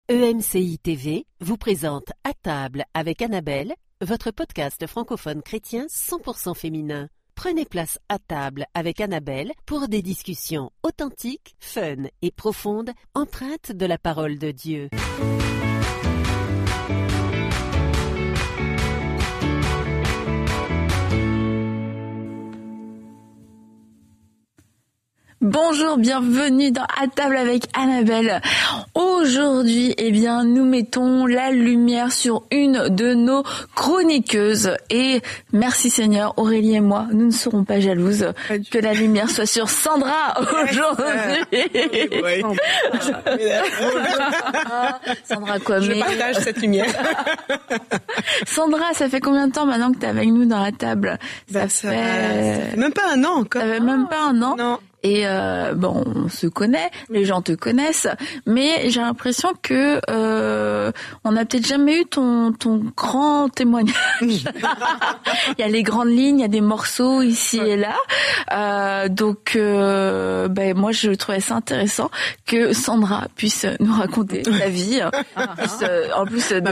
EMCI TV vous présente À table avec Annabelle, votre podcast francophone chrétien 100% féminin. Prenez place à table avec Annabelle pour des discussions authentiques, fun et profondes, empreintes de la parole de Dieu. Bonjour, bienvenue dans À table avec Annabelle. Aujourd'hui, nous mettons la lumière sur une de nos chroniqueuses. Et merci Seigneur, Aurélie et moi, nous ne serons pas jalouses que la lumière soit sur Sandra aujourd'hui. Oui. Sandra quoi, Je partage cette lumière. Sandra, ça fait combien de temps maintenant que t'es avec nous dans la table? Ça fait même pas un an encore. Ça fait même pas un an. Non. Et on se connaît, les gens te connaissent, mais j'ai l'impression que on n'a peut-être jamais eu ton grand témoignage. Il y a les grandes lignes, il y a des morceaux ici et là. Moi je trouvais ça intéressant que Sandra puisse nous raconter sa vie, en plus de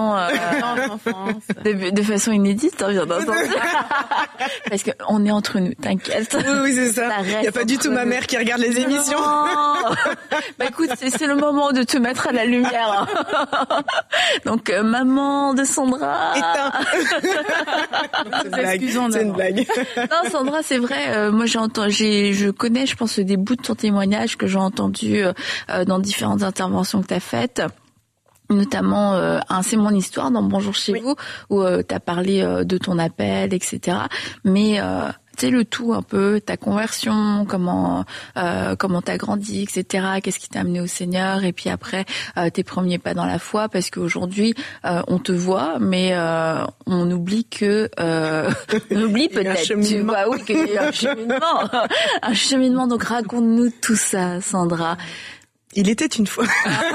façon inédite, hein, bien entendu. Parce que on est entre nous, t'inquiète. Oui, c'est ça. Il n'y a pas du tout ma mère qui regarde les émissions. Écoute, c'est le moment de te mettre à la lumière. Donc, maman de Sandra. C'est une blague. Non, Sandra, c'est vrai. Moi, je connais, je pense, des bouts de ton témoignage que j'ai entendu dans différentes interventions que tu as faites. Notamment un C'est mon histoire dans Bonjour chez vous, où tu as parlé de ton appel, etc. Mais tu sais, le tout un peu, ta conversion, comment t'as grandi, etc. Qu'est-ce qui t'a amené au Seigneur, et puis après tes premiers pas dans la foi, parce qu'aujourd'hui on te voit, mais on oublie que on oublie peut-être, tu vois, oui, qu'il y a un cheminement. Donc raconte-nous tout ça, Sandra. Il était une fois.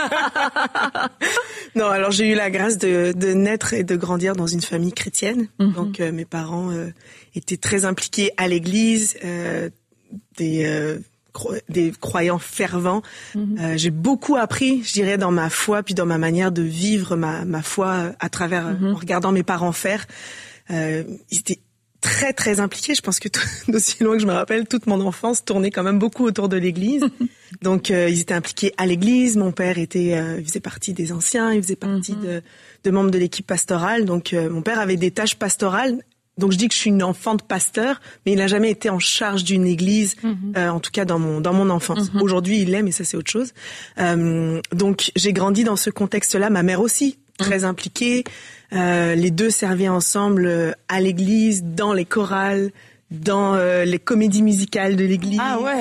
Non, alors j'ai eu la grâce de naître et de grandir dans une famille chrétienne. Mm-hmm. Donc mes parents étaient très impliqués à l'église, des croyants fervents. Mm-hmm. J'ai beaucoup appris, je dirais, dans ma foi, puis dans ma manière de vivre ma foi à travers, en regardant mes parents faire. Ils étaient très très impliqués. Je pense que d'aussi loin que je me rappelle, toute mon enfance tournait quand même beaucoup autour de l'église. Donc ils étaient impliqués à l'église. Mon père il faisait partie des anciens, il faisait partie de membres de l'équipe pastorale. Donc mon père avait des tâches pastorales. Donc je dis que je suis une enfant de pasteur, mais il n'a jamais été en charge d'une église, en tout cas dans mon enfance. Aujourd'hui il l'est, mais ça c'est autre chose. Donc j'ai grandi dans ce contexte-là. Ma mère aussi, très impliquée. Les deux servaient ensemble à l'église, dans les chorales, dans les comédies musicales de l'église. Ah ouais.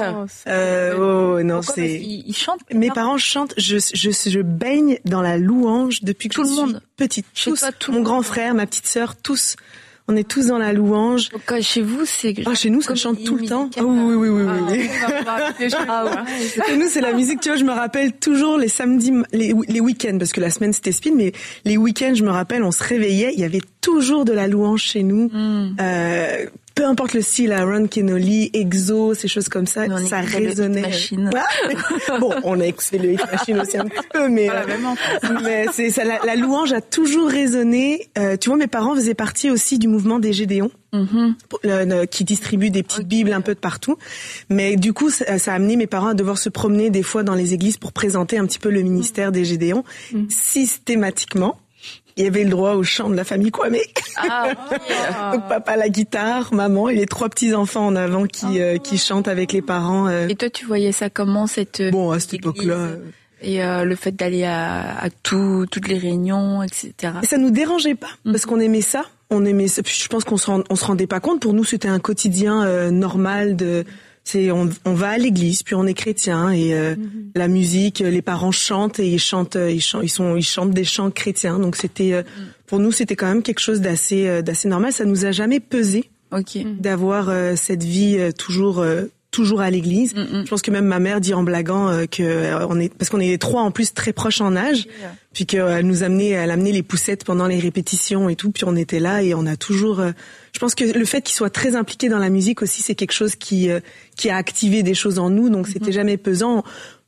Ils chantent. Mes parents chantent. Je baigne dans la louange depuis que je suis petite. Mon grand frère, ma petite sœur, tous. On est tous dans la louange. Donc, chez vous, c'est... chez nous, ça chante tout le temps. Oui. Chez nous, c'est la musique. Tu vois, je me rappelle toujours les samedis, les week-ends, parce que la semaine, c'était speed, mais les week-ends, je me rappelle, on se réveillait, il y avait toujours de la louange chez nous. Peu importe le style, Aaron Kennedy, EXO, ces choses comme ça, ça résonnait. Bon, on a excellé le Machine aussi un petit peu, mais c'est ça. La louange a toujours résonné. Tu vois, mes parents faisaient partie aussi du mouvement des Gédéons, qui distribue des petites bibles un peu de partout. Mais du coup, ça a amené mes parents à devoir se promener des fois dans les églises pour présenter un petit peu le ministère des Gédéons, systématiquement. Il y avait le droit au chant de la famille Kwame. Donc papa la guitare, maman et les 3 petits enfants en avant qui chantent avec les parents. Et toi, tu voyais ça comment cette à cette époque-là. Et le fait d'aller à toutes les réunions, etc. Et ça nous dérangeait pas parce qu'on aimait ça. Je pense qu'on se rendait pas compte. Pour nous, c'était un quotidien normal on va à l'église, puis on est chrétien et la musique, les parents chantent et ils chantent des chants chrétiens. Donc c'était pour nous c'était quand même quelque chose d'assez normal. Ça nous a jamais pesé d'avoir cette vie toujours à l'église. Je pense que même ma mère dit en blaguant parce qu'on est les 3 en plus très proches en âge, puis qu'elle elle amenait les poussettes pendant les répétitions et tout, puis on était là et on a toujours je pense que le fait qu'il soit très impliqué dans la musique aussi, c'est quelque chose qui a activé des choses en nous, donc c'était jamais pesant.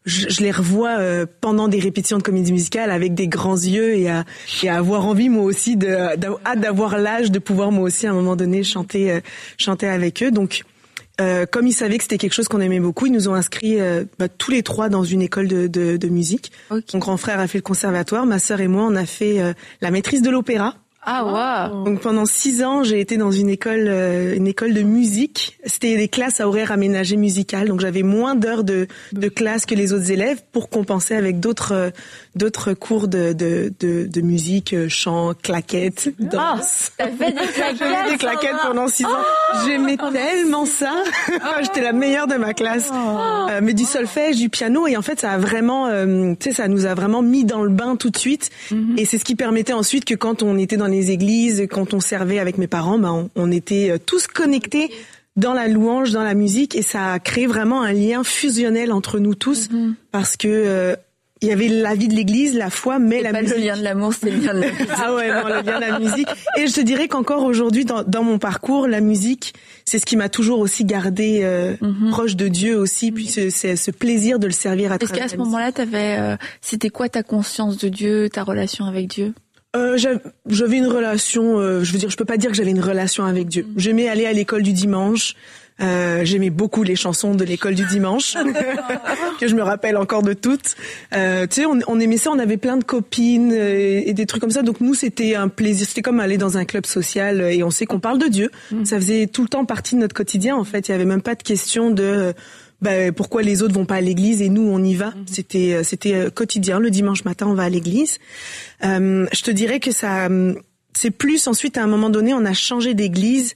je les revois pendant des répétitions de comédie musicale avec des grands yeux et à avoir envie moi aussi d'avoir l'âge de pouvoir moi aussi à un moment donné chanter avec eux. Donc comme ils savaient que c'était quelque chose qu'on aimait beaucoup, ils nous ont inscrits tous les trois dans une école de musique. Okay. Mon grand frère a fait le conservatoire, ma sœur et moi on a fait la maîtrise de l'opéra. Ah wow. Donc pendant 6 ans, j'ai été dans une école de musique. C'était des classes à horaire aménagé musical, donc j'avais moins d'heures de classe que les autres élèves pour compenser avec d'autres cours de musique, chant, claquettes, danse. T'as fait des claquettes. J'ai fait des claquettes pendant 6 ans. J'aimais tellement ça. J'étais la meilleure de ma classe. Mais du solfège, du piano, et en fait ça a vraiment, ça nous a vraiment mis dans le bain tout de suite. Et c'est ce qui permettait ensuite que quand on était dans les églises, quand on servait avec mes parents, on était tous connectés dans la louange, dans la musique, et ça a créé vraiment un lien fusionnel entre nous tous, parce que il y avait la vie de l'église, la foi, mais la musique. Le lien de l'amour, c'est le lien de la musique. Ah ouais, non, le lien de la musique. Et je te dirais qu'encore aujourd'hui, dans mon parcours, la musique, c'est ce qui m'a toujours aussi gardé proche de Dieu aussi, puis c'est ce plaisir de le servir à travers. Est-ce qu'à ce moment-là, c'était quoi ta conscience de Dieu, ta relation avec Dieu? J'avais une relation, je peux pas dire que j'avais une relation avec Dieu. J'aimais aller à l'école du dimanche. J'aimais beaucoup les chansons de l'école du dimanche, que je me rappelle encore de toutes. On aimait ça, on avait plein de copines et des trucs comme ça. Donc nous, c'était un plaisir. C'était comme aller dans un club social et on sait qu'on parle de Dieu. Ça faisait tout le temps partie de notre quotidien. En fait, il y avait même pas de question de pourquoi les autres vont pas à l'église et nous on y va. C'était quotidien. Le dimanche matin, on va à l'église. Je te dirais que c'est plus ensuite à un moment donné, on a changé d'église.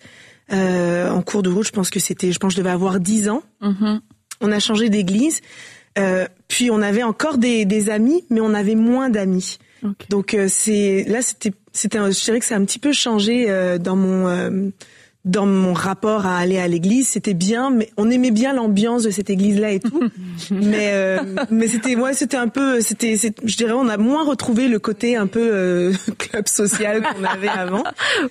En cours de route, je pense que je devais avoir 10 ans. On a changé d'église, puis on avait encore des amis, mais on avait moins d'amis. Okay. Donc je dirais que ça a un petit peu changé dans mon rapport à aller à l'église. C'était bien, mais on aimait bien l'ambiance de cette église-là et tout. mais c'était un peu, je dirais, on a moins retrouvé le côté un peu club social qu'on avait avant.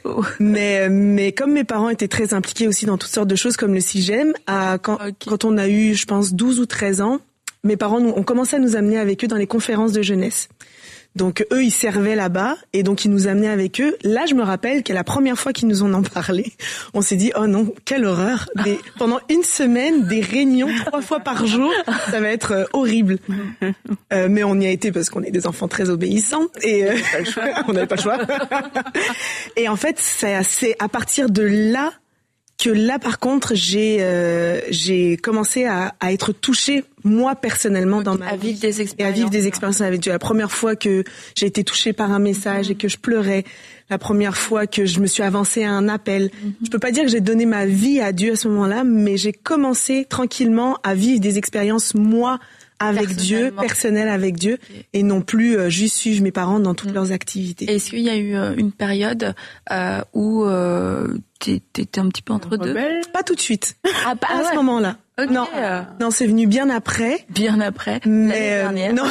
Mais comme mes parents étaient très impliqués aussi dans toutes sortes de choses comme le CIGEM, quand on a eu, je pense, 12 ou 13 ans, mes parents ont commencé à nous amener avec eux dans les conférences de jeunesse. Donc eux, ils servaient là-bas et donc ils nous amenaient avec eux. Là, je me rappelle que la première fois qu'ils nous en parlé, on s'est dit « Oh non, quelle horreur !» Pendant une semaine, des réunions 3 fois par jour, ça va être horrible. Mais on y a été parce qu'on est des enfants très obéissants et on n'avait pas le choix. Et en fait, c'est à partir de là que là, par contre, j'ai commencé à être touchée, moi, personnellement, dans ma vie. À vivre des expériences. Et à vivre des expériences avec Dieu. La première fois que j'ai été touchée par un message et que je pleurais. La première fois que je me suis avancée à un appel. Je peux pas dire que j'ai donné ma vie à Dieu à ce moment-là, mais j'ai commencé tranquillement à vivre des expériences, moi, avec Dieu, personnel avec Dieu, et non plus juste suivre mes parents dans toutes leurs activités. Est-ce qu'il y a eu une période où t'étais un petit peu entre deux? Pas tout de suite. Pas à ce moment-là. Okay. Non, c'est venu bien après. Bien après. Mais non.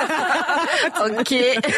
Ok.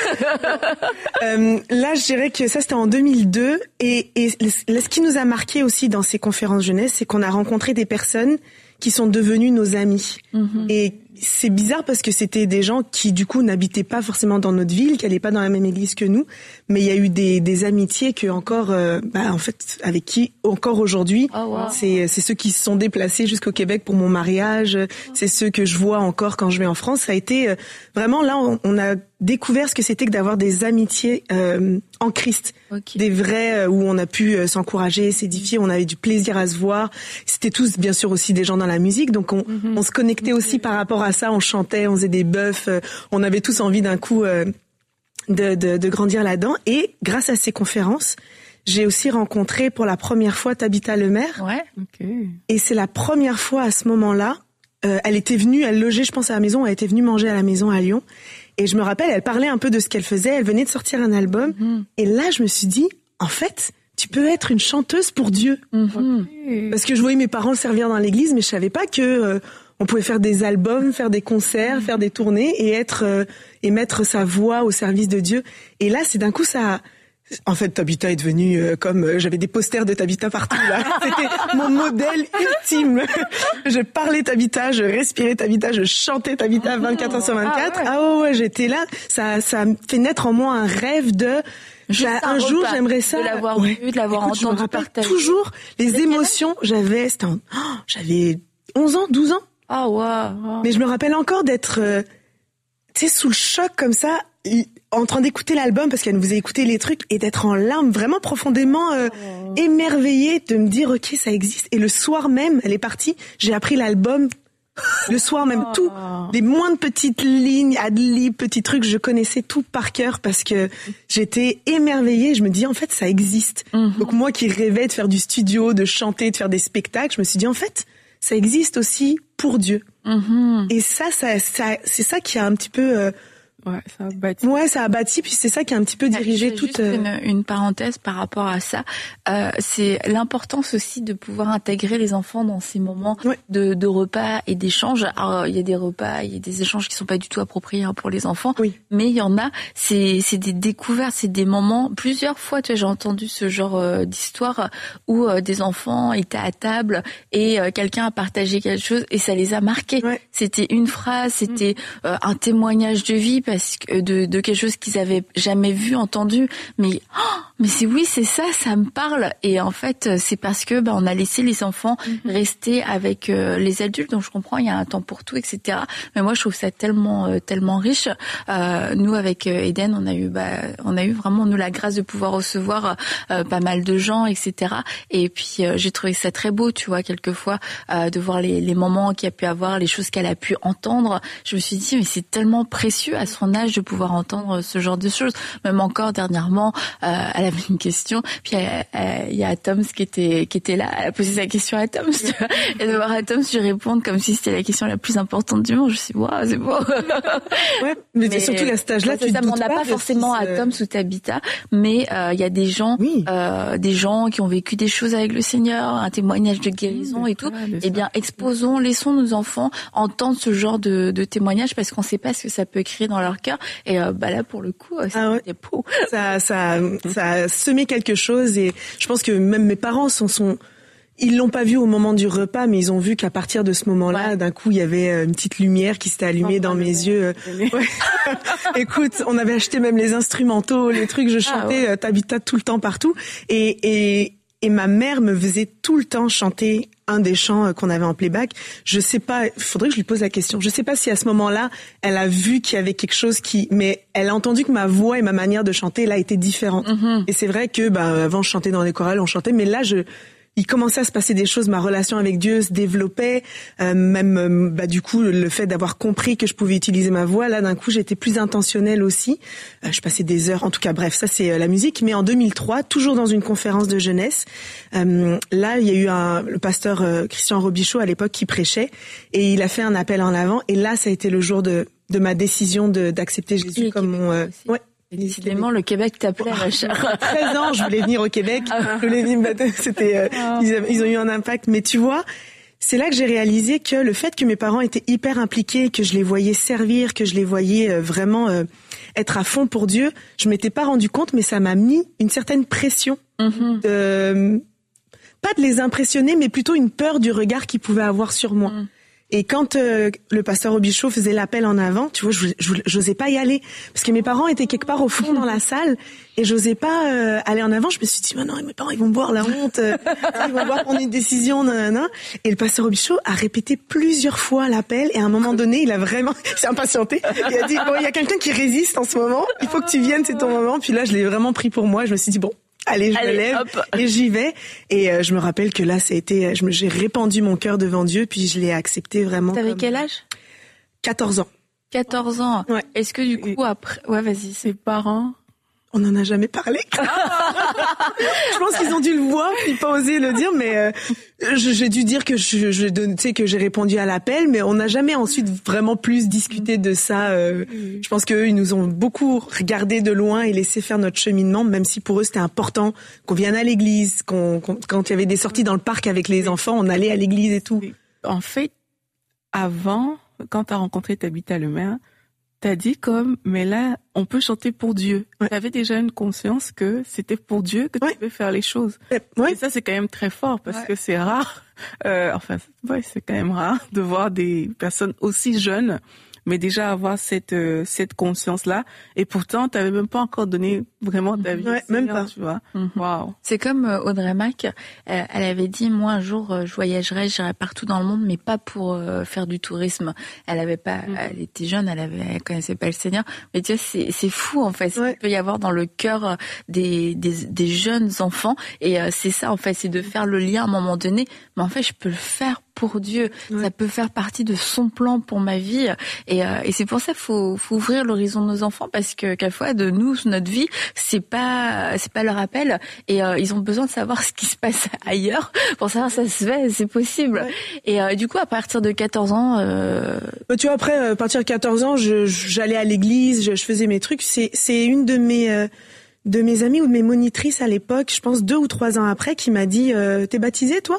Là, je dirais que ça c'était en 2002 et ce qui nous a marqué aussi dans ces conférences jeunesse, c'est qu'on a rencontré des personnes qui sont devenues nos amis. Et c'est bizarre parce que c'était des gens qui du coup n'habitaient pas forcément dans notre ville, qui allaient pas dans la même église que nous, mais il y a eu des amitiés que encore en fait avec qui encore aujourd'hui c'est ceux qui se sont déplacés jusqu'au Québec pour mon mariage, c'est ceux que je vois encore quand je vais en France. Ça a été vraiment là on a découvert ce que c'était que d'avoir des amitiés en Christ, des vrais où on a pu s'encourager, s'édifier, on avait du plaisir à se voir. C'était tous bien sûr aussi des gens dans la musique, donc on se connectait aussi par rapport à ça, on chantait, on faisait des bœufs, on avait tous envie d'un coup de grandir là-dedans. Et grâce à ces conférences, j'ai aussi rencontré pour la première fois Tabitha Lemaire. Ouais. Okay. Et c'est la première fois à ce moment-là, elle logeait, je pense, à la maison, elle était venue manger à la maison à Lyon. Et je me rappelle, elle parlait un peu de ce qu'elle faisait, elle venait de sortir un album. Et là, je me suis dit, en fait, tu peux être une chanteuse pour Dieu. Parce que je voyais mes parents le servir dans l'église, mais je savais pas que on pouvait faire des albums, faire des concerts, faire des tournées et mettre sa voix au service de Dieu. Et là, c'est d'un coup ça En fait, Tabitha est devenue comme j'avais des posters de Tabitha partout là. C'était mon modèle ultime. Je parlais Tabitha, je respirais Tabitha, je chantais Tabitha 24h/24. Ah ouais, j'étais là. Ça a fait naître en moi un rêve de un jour j'aimerais ça. De l'avoir vu, de l'avoir entendu. Je me rappelle toujours les émotions. J'avais 11 ans, 12 ans. Ah wow. Mais je me rappelle encore d'être sous le choc comme ça, en train d'écouter l'album parce qu'elle nous faisait écouter les trucs et d'être en larmes, vraiment profondément émerveillée, de me dire ok, ça existe. Et le soir même, elle est partie, j'ai appris l'album. Le soir même, tout, les moindres petites lignes, ad-lib, petits trucs, je connaissais tout par cœur parce que j'étais émerveillée. Je me dis en fait ça existe. Donc moi qui rêvais de faire du studio, de chanter, de faire des spectacles, je me suis dit en fait ça existe aussi pour Dieu. Et ça c'est ça qui a un petit peu ça a bâti. Ouais, ça a bâti, puis c'est ça qui a un petit peu dirigé toute. Juste une parenthèse par rapport à ça. C'est l'importance aussi de pouvoir intégrer les enfants dans ces moments de repas et d'échanges. Alors, il y a des repas, il y a des échanges qui sont pas du tout appropriés pour les enfants. Mais il y en a, c'est des découvertes, c'est des moments. Plusieurs fois, tu vois, j'ai entendu ce genre d'histoire où des enfants étaient à table et quelqu'un a partagé quelque chose et ça les a marqués. C'était une phrase, c'était un témoignage de vie. Parce que de quelque chose qu'ils avaient jamais vu, entendu, mais c'est ça me parle. Et en fait, c'est parce que on a laissé les enfants rester avec les adultes. Donc je comprends, il y a un temps pour tout, etc. Mais moi, je trouve ça tellement riche. Nous, avec Eden, on a eu vraiment la grâce de pouvoir recevoir pas mal de gens, etc. Et puis j'ai trouvé ça très beau, tu vois, quelquefois de voir les moments qu'il y a pu avoir, les choses qu'elle a pu entendre. Je me suis dit, mais c'est tellement précieux à son âge de pouvoir entendre ce genre de choses. Même encore dernièrement, elle avait une question, puis il y a Toms qui était là, elle a posé sa question à Toms, et de voir à Toms lui répondre comme si c'était la question la plus importante du monde. Je me suis dit, waouh, c'est beau. Mais c'est surtout à cet âge-là, on n'a pas forcément à Toms ou Tabitha, mais il y a des gens qui ont vécu des choses avec le Seigneur, un témoignage de guérison et tout. Eh bien, laissons nos enfants entendre ce genre de témoignage parce qu'on ne sait pas ce que ça peut créer dans leur cœur. Et là, pour le coup, c'était beau. Ça a semé quelque chose et je pense que même mes parents ils l'ont pas vu au moment du repas, mais ils ont vu qu'à partir de ce moment-là, d'un coup, il y avait une petite lumière qui s'était allumée dans mes yeux. Écoute, on avait acheté même les instrumentaux, les trucs, je chantais Tabitha tout le temps partout. Et ma mère me faisait tout le temps chanter un des chants qu'on avait en playback. Je sais pas, faudrait que je lui pose la question. Je sais pas si à ce moment-là, elle a vu qu'il y avait quelque chose mais elle a entendu que ma voix et ma manière de chanter, là, était différente. Et c'est vrai que, avant, je chantais dans les chorales, on chantait, mais là, il commençait à se passer des choses, ma relation avec Dieu se développait, même du coup le fait d'avoir compris que je pouvais utiliser ma voix, là d'un coup j'étais plus intentionnelle aussi. Je passais des heures, en tout cas bref, ça c'est la musique. Mais en 2003, toujours dans une conférence de jeunesse, là il y a eu le pasteur Christian Robichaud à l'époque qui prêchait et il a fait un appel en avant. Et là ça a été le jour de ma décision d'accepter Jésus comme mon Décidément, le Québec t'appelait, ma chère. 13 ans, je voulais venir au Québec. Je voulais venir, c'était, ils ont eu un impact. Mais tu vois, c'est là que j'ai réalisé que le fait que mes parents étaient hyper impliqués, que je les voyais servir, que je les voyais vraiment être à fond pour Dieu, je m'étais pas rendu compte, mais ça m'a mis une certaine pression de, pas de les impressionner, mais plutôt une peur du regard qu'ils pouvaient avoir sur moi. Et quand le pasteur Robichaud faisait l'appel en avant, tu vois, j'osais pas y aller parce que mes parents étaient quelque part au fond dans la salle et j'osais pas aller en avant. Je me suis dit, non, mes parents ils vont me voir la honte, ils vont voir prendre une décision, nanana. Et le pasteur Robichaud a répété plusieurs fois l'appel et à un moment donné, il s'est impatienté. Il a dit, il y a quelqu'un qui résiste en ce moment, il faut que tu viennes, c'est ton moment. Puis là, je l'ai vraiment pris pour moi. Je me suis dit, allez, je me lève et j'y vais. Et je me rappelle que là, j'ai répandu mon cœur devant Dieu, puis je l'ai accepté vraiment. T'avais quel âge? 14 ans. 14 ans. Ouais. Est-ce que du coup, après... Ouais, vas-y. Ses parents... On n'en a jamais parlé. Je pense qu'ils ont dû le voir, puis pas osé le dire, mais j'ai dû dire que que j'ai répondu à l'appel, mais on n'a jamais ensuite vraiment plus discuté de ça. Je pense qu'eux, ils nous ont beaucoup regardé de loin et laissé faire notre cheminement, même si pour eux c'était important qu'on vienne à l'église, quand il y avait des sorties dans le parc avec les enfants, on allait à l'église et tout. En fait, avant, quand tu as rencontré Tabitha Lemaire, t'as dit mais là, on peut chanter pour Dieu. Ouais. T'avais déjà une conscience que c'était pour Dieu que tu devais faire les choses. Ouais. Et ça, c'est quand même très fort parce que c'est rare. C'est quand même rare de voir des personnes aussi jeunes, mais déjà avoir cette conscience-là. Et pourtant, t'avais même pas encore donné vraiment ta vie. Ouais, même pas. Tu vois. Wow. C'est comme Audrey Mac, elle avait dit, moi, un jour, je voyagerai, j'irai partout dans le monde, mais pas pour faire du tourisme. Elle avait pas, elle était jeune, elle connaissait pas le Seigneur. Mais tu vois, c'est fou, en fait. Ce qu'il peut y avoir dans le cœur des jeunes enfants. Et c'est ça, en fait, c'est de faire le lien à un moment donné. Mais en fait, je peux le faire pour Dieu. Ça peut faire partie de son plan pour ma vie. Et c'est pour ça qu'il faut ouvrir l'horizon de nos enfants, parce que quelquefois, de nous, notre vie, c'est pas leur appel. Et ils ont besoin de savoir ce qui se passe ailleurs pour savoir ça se fait, c'est possible. Et du coup, à partir de 14 ans... Tu vois, après, à partir de 14 ans, j'allais à l'église, je faisais mes trucs. C'est une de mes amies ou de mes monitrices à l'époque, je pense 2 ou 3 ans après, qui m'a dit « T'es baptisée, toi ?»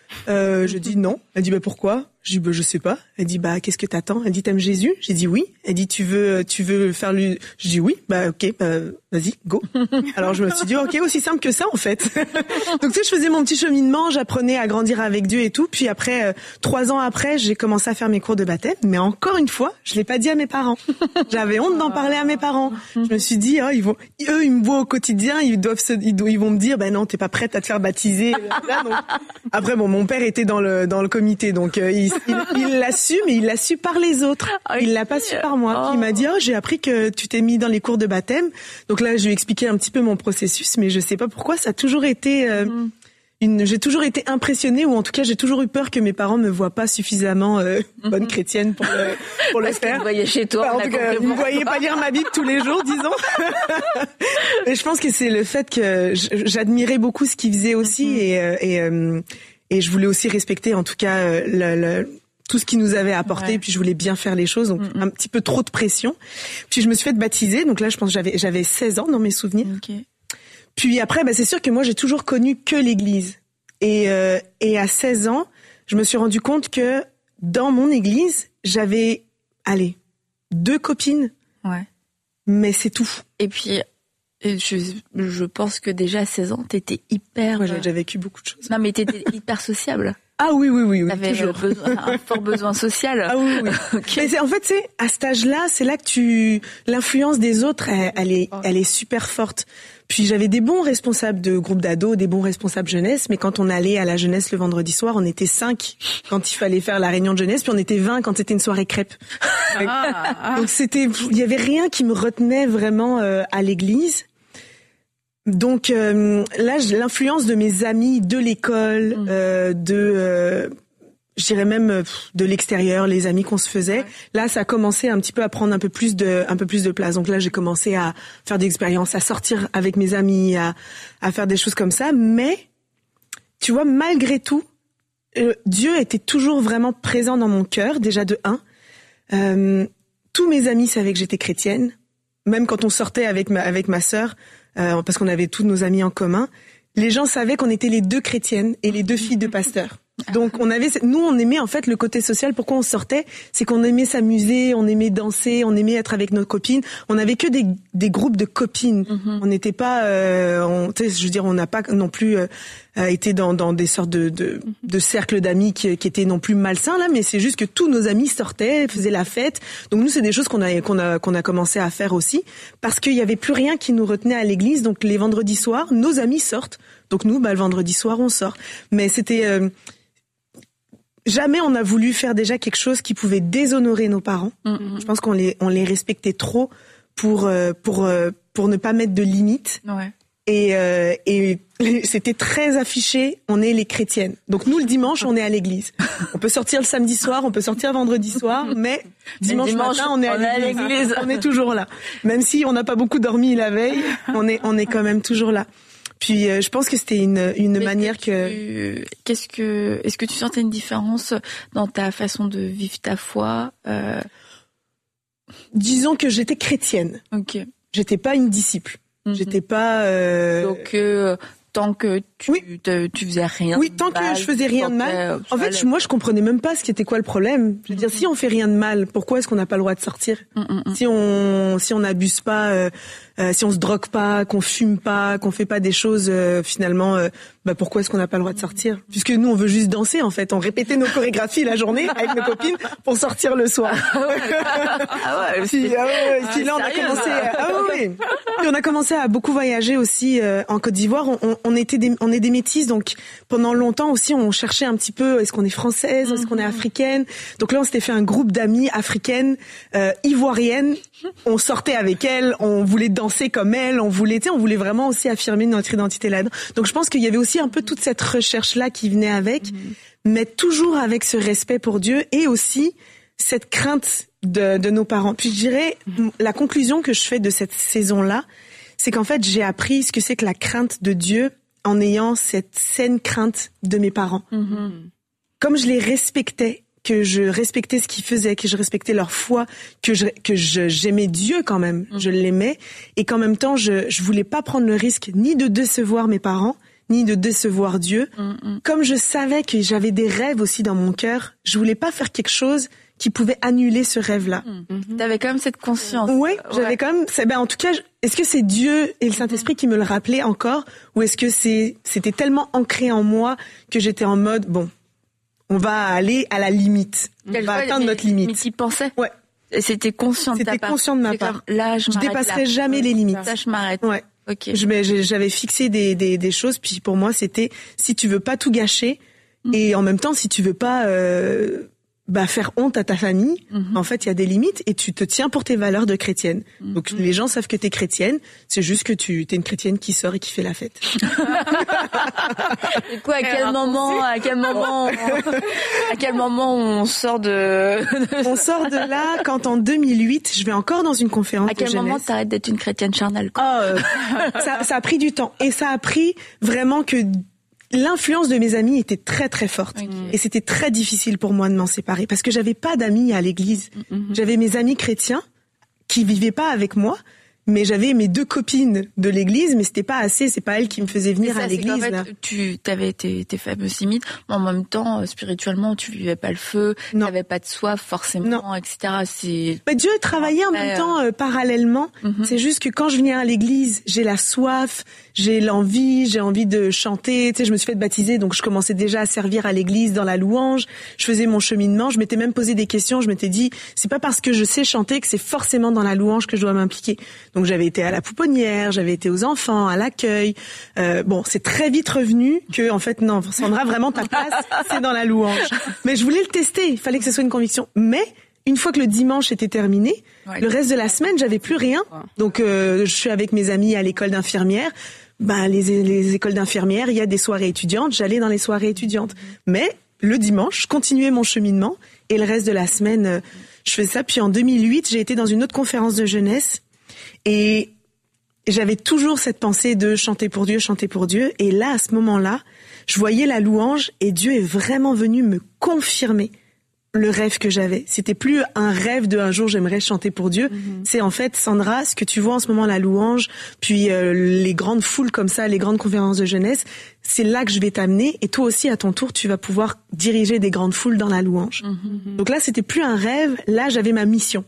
Je dis non. Elle dit pourquoi? Je dis je sais pas. Elle dit qu'est-ce que t'attends? Elle dit t'aimes Jésus? J'ai dit oui. Elle dit tu veux faire lui? Je dis oui. Ok, vas-y, go. Alors je me suis dit ok, aussi simple que ça en fait. Donc tu sais, je faisais mon petit cheminement, j'apprenais à grandir avec Dieu et tout. Puis après 3 ans après, j'ai commencé à faire mes cours de baptême. Mais encore une fois, je l'ai pas dit à mes parents. J'avais honte d'en parler à mes parents. Je me suis dit ils me voient au quotidien, ils vont me dire non, t'es pas prête à te faire baptiser. Donc, après mon père était dans le comité, donc il l'a su, mais il l'a su par les autres. Il l'a pas su par moi. Il m'a dit j'ai appris que tu t'es mis dans les cours de baptême. Donc là, je lui ai expliqué un petit peu mon processus, mais je sais pas pourquoi ça a toujours été j'ai toujours été impressionnée, ou en tout cas j'ai toujours eu peur que mes parents me voient pas suffisamment bonne chrétienne pour le Parce faire. Parce voyaient chez toi. En tout cas, ils me voyaient pas lire ma Bible tous les jours, disons. Mais je pense que c'est le fait que j'admirais beaucoup ce qu'ils faisaient aussi, et je voulais aussi respecter en tout cas tout ce qu'ils nous avait apporté, puis je voulais bien faire les choses, donc un petit peu trop de pression. Puis je me suis fait baptiser, donc là je pense que j'avais 16 ans dans mes souvenirs. Okay. Puis après, c'est sûr que moi j'ai toujours connu que l'église. Et à 16 ans, je me suis rendu compte que dans mon église, j'avais 2 copines. Ouais. Mais c'est tout. Et puis je pense que déjà à 16 ans, t'étais hyper... Moi, j'ai déjà vécu beaucoup de choses. Non, mais t'étais hyper sociable. Ah oui, t'avais toujours. Un fort besoin social. Ah oui. Okay. Mais en fait, à cet âge-là, c'est là que l'influence des autres, elle est super forte. Puis j'avais des bons responsables de groupe d'ados, des bons responsables jeunesse, mais quand on allait à la jeunesse le vendredi soir, on était 5 quand il fallait faire la réunion de jeunesse, puis on était 20 quand c'était une soirée crêpe. Donc il y avait rien qui me retenait vraiment à l'église. Donc là, l'influence de mes amis de l'école, je dirais même de l'extérieur, les amis qu'on se faisait. Là, ça a commencé un petit peu à prendre un peu plus de place. Donc là, j'ai commencé à faire des expériences, à sortir avec mes amis, à faire des choses comme ça. Mais tu vois, malgré tout, Dieu était toujours vraiment présent dans mon cœur. Déjà de 1, tous mes amis savaient que j'étais chrétienne. Même quand on sortait avec ma sœur, parce qu'on avait tous nos amis en commun, les gens savaient qu'on était les 2 chrétiennes et les 2 filles de pasteurs. Donc on aimait en fait le côté social. Pourquoi on sortait? C'est qu'on aimait s'amuser, on aimait danser, on aimait être avec nos copines. On avait que des groupes de copines. On n'était pas, on n'a pas non plus été dans des sortes de cercles d'amis qui étaient non plus malsains là, mais c'est juste que tous nos amis sortaient, faisaient la fête. Donc nous, c'est des choses qu'on a commencé à faire aussi, parce qu'il y avait plus rien qui nous retenait à l'église. Donc les vendredis soirs, nos amis sortent. Donc nous, le vendredi soir, on sort. Mais c'était jamais on a voulu faire déjà quelque chose qui pouvait déshonorer nos parents. Je pense qu'on les respectait trop pour ne pas mettre de limites. Ouais. Et c'était très affiché, on est les chrétiennes. Donc nous, le dimanche, on est à l'église. On peut sortir le samedi soir, on peut sortir vendredi soir, mais dimanche matin, on est à l'église. On est toujours là. Même si on n'a pas beaucoup dormi la veille, on est quand même toujours là. Puis je pense que c'était une manière est-ce que tu sentais une différence dans ta façon de vivre ta foi? Disons que j'étais chrétienne. Ok. J'étais pas une disciple. J'étais pas. Donc tant que tu faisais rien. Oui, tant que je faisais rien de mal. En fait, moi, je comprenais même pas ce qui était quoi le problème. Je veux dire, si on fait rien de mal, pourquoi est-ce qu'on n'a pas le droit de sortir? Si on n'abuse pas, si on se drogue pas, qu'on fume pas, qu'on fait pas des choses finalement, pourquoi est-ce qu'on n'a pas le droit de sortir? Puisque nous, on veut juste danser en fait. On répétait nos chorégraphies la journée avec nos copines pour sortir le soir. Puis là, on a commencé. Puis on a commencé à beaucoup voyager aussi en Côte d'Ivoire. On est des métisses, donc pendant longtemps aussi, on cherchait un petit peu est-ce qu'on est française, est-ce qu'on est africaine. Donc là, on s'était fait un groupe d'amies africaines, ivoiriennes. On sortait avec elles, on voulait danser comme elles, on voulait vraiment aussi affirmer notre identité là-dedans. Donc je pense qu'il y avait aussi un peu toute cette recherche-là qui venait avec, mais toujours avec ce respect pour Dieu et aussi cette crainte de nos parents. Puis je dirais, la conclusion que je fais de cette saison-là, c'est qu'en fait, j'ai appris ce que c'est que la crainte de Dieu en ayant cette saine crainte de mes parents. Comme je les respectais, que je respectais ce qu'ils faisaient, que je respectais leur foi, que j'aimais Dieu quand même, je l'aimais, et qu'en même temps, je voulais pas prendre le risque ni de décevoir mes parents, ni de décevoir Dieu. Comme je savais que j'avais des rêves aussi dans mon cœur, je voulais pas faire quelque chose qui pouvait annuler ce rêve-là. T'avais quand même cette conscience. Oui, j'avais quand même. En tout cas, est-ce que c'est Dieu et le Saint-Esprit qui me le rappelaient encore, ou est-ce que c'était tellement ancré en moi que j'étais en mode on va aller à la limite, on va atteindre notre limite. Mais t'y pensais. Ouais. Et c'était conscient de ta part. C'était conscient de ma part. Là, je dépasserai jamais les limites. Là, je m'arrête. Ouais. Ok. J'avais fixé des choses, puis pour moi, c'était si tu veux pas tout gâcher, et en même temps, si tu veux pas faire honte à ta famille, en fait, il y a des limites et tu te tiens pour tes valeurs de chrétienne. Donc, les gens savent que t'es chrétienne, c'est juste que t'es une chrétienne qui sort et qui fait la fête. Et quoi, à quel moment on sort de... On sort de là quand en 2008, je vais encore dans une conférence de jeunesse. À quel moment t'arrêtes d'être une chrétienne charnelle, quoi? Ça a pris du temps. Et ça a pris vraiment que l'influence de mes amis était très très forte. Et c'était très difficile pour moi de m'en séparer parce que j'avais pas d'amis à l'église. J'avais mes amis chrétiens qui vivaient pas avec moi, mais j'avais mes 2 copines de l'église, mais c'était pas assez, c'est pas elles qui me faisaient venir à l'église. En fait, tu avais tes fameuses limites, mais en même temps, spirituellement, tu vivais pas le feu, tu n'avais pas de soif forcément, etc. Dieu travaillait en même temps parallèlement. C'est juste que quand je venais à l'église, j'ai la soif, j'ai l'envie, j'ai envie de chanter. Tu sais, je me suis fait baptiser, donc je commençais déjà à servir à l'église dans la louange. Je faisais mon cheminement. Je m'étais même posé des questions. Je m'étais dit, c'est pas parce que je sais chanter que c'est forcément dans la louange que je dois m'impliquer. Donc j'avais été à la pouponnière, j'avais été aux enfants, à l'accueil. C'est très vite revenu que en fait non, Sandra, vraiment ta place c'est dans la louange. Mais je voulais le tester, il fallait que ce soit une conviction. Mais une fois que le dimanche était terminé, le reste de la semaine j'avais plus rien. Donc je suis avec mes amis à l'école d'infirmière. Les écoles d'infirmières, il y a des soirées étudiantes. J'allais dans les soirées étudiantes. Mais le dimanche, je continuais mon cheminement et le reste de la semaine, je faisais ça. Puis en 2008, j'ai été dans une autre conférence de jeunesse. Et j'avais toujours cette pensée de chanter pour Dieu, chanter pour Dieu. Et là, à ce moment-là, je voyais la louange et Dieu est vraiment venu me confirmer le rêve que j'avais. C'était plus un rêve de un jour j'aimerais chanter pour Dieu. C'est en fait, Sandra, ce que tu vois en ce moment, la louange, puis les grandes foules comme ça, les grandes conférences de jeunesse, c'est là que je vais t'amener. Et toi aussi, à ton tour, tu vas pouvoir diriger des grandes foules dans la louange. Donc là, c'était plus un rêve. Là, j'avais ma mission.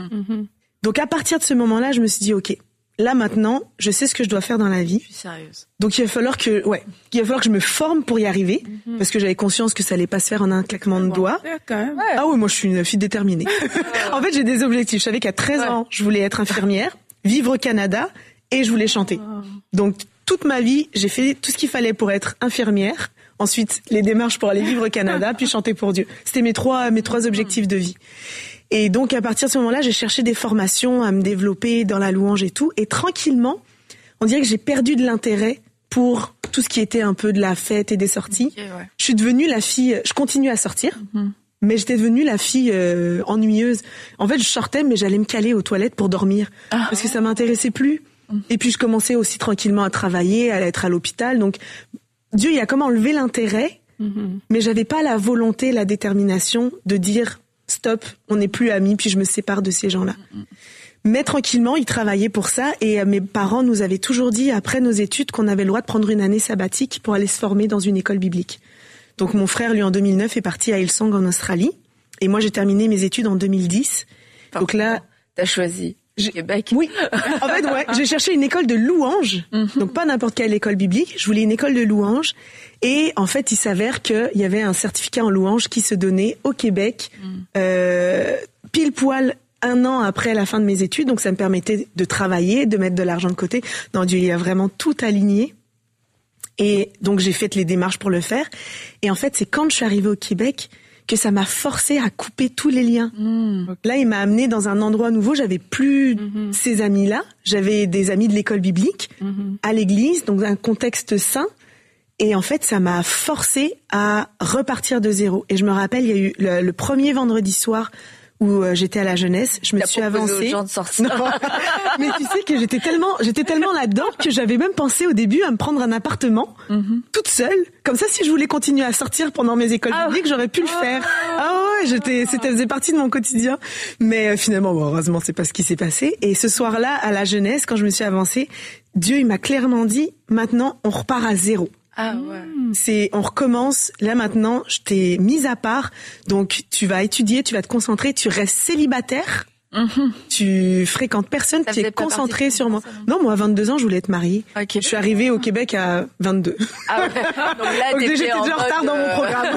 Donc à partir de ce moment-là, je me suis dit, ok, là maintenant, je sais ce que je dois faire dans la vie. Je suis sérieuse. Donc il va falloir que je me forme pour y arriver, parce que j'avais conscience que ça allait pas se faire en un claquement de doigts. Ah oui, moi je suis une fille déterminée. En fait, j'ai des objectifs. Je savais qu'à 13 ans, je voulais être infirmière, vivre au Canada, et je voulais chanter. Donc toute ma vie, j'ai fait tout ce qu'il fallait pour être infirmière. Ensuite, les démarches pour aller vivre au Canada, puis chanter pour Dieu. C'était mes trois objectifs de vie. Et donc, à partir de ce moment-là, j'ai cherché des formations à me développer dans la louange et tout. Et tranquillement, on dirait que j'ai perdu de l'intérêt pour tout ce qui était un peu de la fête et des sorties. Je suis devenue la fille, je continue à sortir, mais j'étais devenue la fille ennuyeuse. En fait, je sortais, mais j'allais me caler aux toilettes pour dormir. Parce que ça m'intéressait plus. Et puis, je commençais aussi tranquillement à travailler, à être à l'hôpital. Donc, Dieu, il a comme enlevé l'intérêt, mais j'avais pas la volonté, la détermination de dire... Stop, on n'est plus amis, puis je me sépare de ces gens-là. Mais tranquillement, il travaillait pour ça et mes parents nous avaient toujours dit après nos études qu'on avait le droit de prendre une année sabbatique pour aller se former dans une école biblique. Donc mon frère, lui, en 2009, est parti à Hillsong en Australie et moi j'ai terminé mes études en 2010. Donc là, t'as choisi Québec. Oui. En fait, ouais, j'ai cherché une école de louanges. Donc pas n'importe quelle école biblique, je voulais une école de louanges et en fait, il s'avère qu'il y avait un certificat en louanges qui se donnait au Québec pile poil 1 an après la fin de mes études, donc ça me permettait de travailler, de mettre de l'argent de côté. Non, Dieu, il a vraiment tout aligné. Et donc, j'ai fait les démarches pour le faire. Et en fait, c'est quand je suis arrivée au Québec que ça m'a forcé à couper tous les liens. Là, il m'a amenée dans un endroit nouveau. J'avais plus ces amis-là. J'avais des amis de l'école biblique, à l'église, dans un contexte sain. Et en fait, ça m'a forcé à repartir de zéro. Et je me rappelle, il y a eu le premier vendredi soir où j'étais à la jeunesse, je me suis avancée. Aux gens de sortir. Non. Mais tu sais que j'étais tellement là-dedans que j'avais même pensé au début à me prendre un appartement toute seule. Comme ça, si je voulais continuer à sortir pendant mes écoles bibliques, j'aurais pu le faire. Ah ouais, ça faisait partie de mon quotidien. Mais finalement, bon, heureusement, c'est pas ce qui s'est passé. Et ce soir-là, à la jeunesse, quand je me suis avancée, Dieu, il m'a clairement dit, maintenant, on repart à zéro. Ah ouais. On recommence. Là maintenant, je t'ai mise à part. Donc tu vas étudier, tu vas te concentrer, tu restes célibataire. Tu fréquentes personne, tu es concentré sur moi. Non, moi à 22 ans, je voulais être mariée. Okay. Je suis arrivée au Québec à 22. Ah ouais. Donc là, donc j'étais déjà en retard dans mon programme.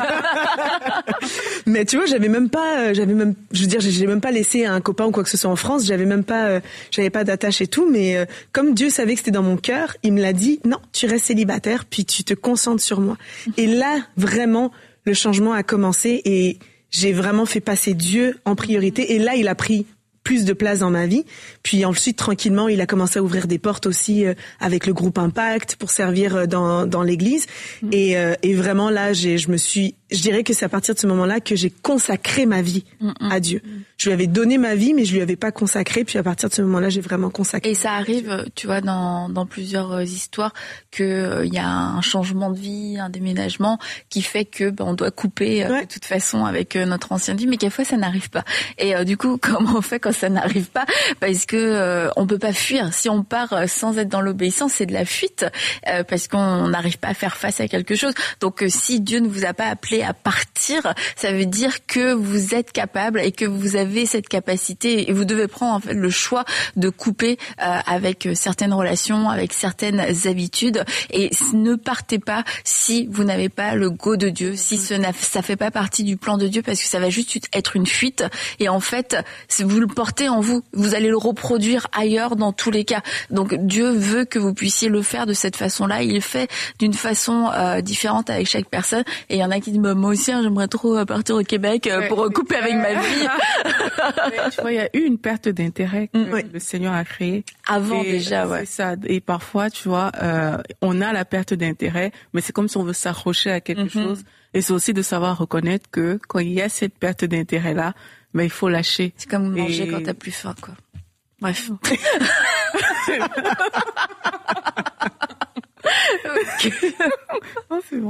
Mais tu vois, j'ai même pas laissé un copain ou quoi que ce soit en France, j'avais pas d'attache et tout, mais comme Dieu savait que c'était dans mon cœur, il me l'a dit, non, tu restes célibataire, puis tu te concentres sur moi. Et là, vraiment, le changement a commencé et j'ai vraiment fait passer Dieu en priorité. Et là, il a pris plus de place dans ma vie. Puis ensuite, tranquillement, il a commencé à ouvrir des portes aussi avec le groupe Impact pour servir dans l'église. Et vraiment là, je dirais que c'est à partir de ce moment-là que j'ai consacré ma vie à Dieu. Je lui avais donné ma vie, mais je lui avais pas consacré. Puis à partir de ce moment-là, j'ai vraiment consacré. Et ça arrive, tu vois, dans plusieurs histoires, que il y a un changement de vie, un déménagement qui fait que on doit couper de toute façon avec notre ancienne vie, mais quelquefois ça n'arrive pas. Et du coup, comment on fait quand ça n'arrive pas? Parce que on peut pas fuir. Si on part sans être dans l'obéissance, c'est de la fuite, parce qu'on n'arrive pas à faire face à quelque chose. Donc si Dieu ne vous a pas appelé à partir, ça veut dire que vous êtes capable et que vous avez cette capacité et vous devez prendre en fait le choix de couper avec certaines relations, avec certaines habitudes et ne partez pas si vous n'avez pas le go de Dieu, si ça fait pas partie du plan de Dieu parce que ça va juste être une fuite et en fait si vous le portez en vous, vous allez le reproduire ailleurs dans tous les cas. Donc Dieu veut que vous puissiez le faire de cette façon-là, il le fait d'une façon différente avec chaque personne et il y en a qui disent moi aussi j'aimerais trop partir au Québec pour couper avec ma vie. Tu vois, il y a eu une perte d'intérêt que le Seigneur a créée. Avant déjà, C'est ça. Et parfois, tu vois, on a la perte d'intérêt, mais c'est comme si on veut s'accrocher à quelque chose. Et c'est aussi de savoir reconnaître que quand il y a cette perte d'intérêt-là, ben, il faut lâcher. C'est comme manger quand t'as plus faim, quoi. Bref. Oh, c'est bon.